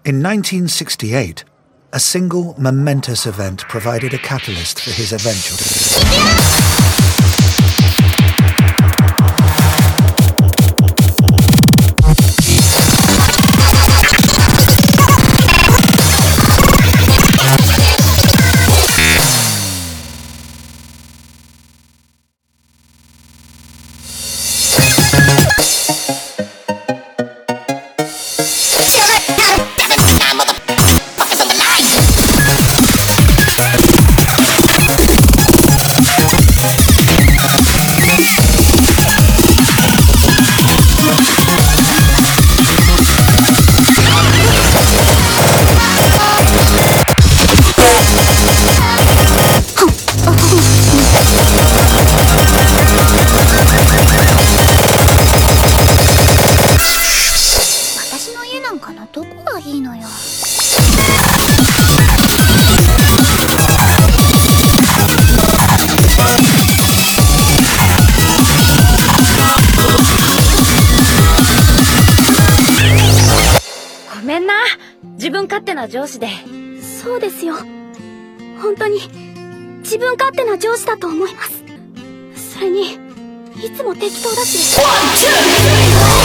In 1968, a single momentous event provided a catalyst for his eventual... どこがいいのよ。 ごめんな、自分勝手な上司で。 そうですよ。本当に自分勝手な上司だと思います。それにいつも適当だし。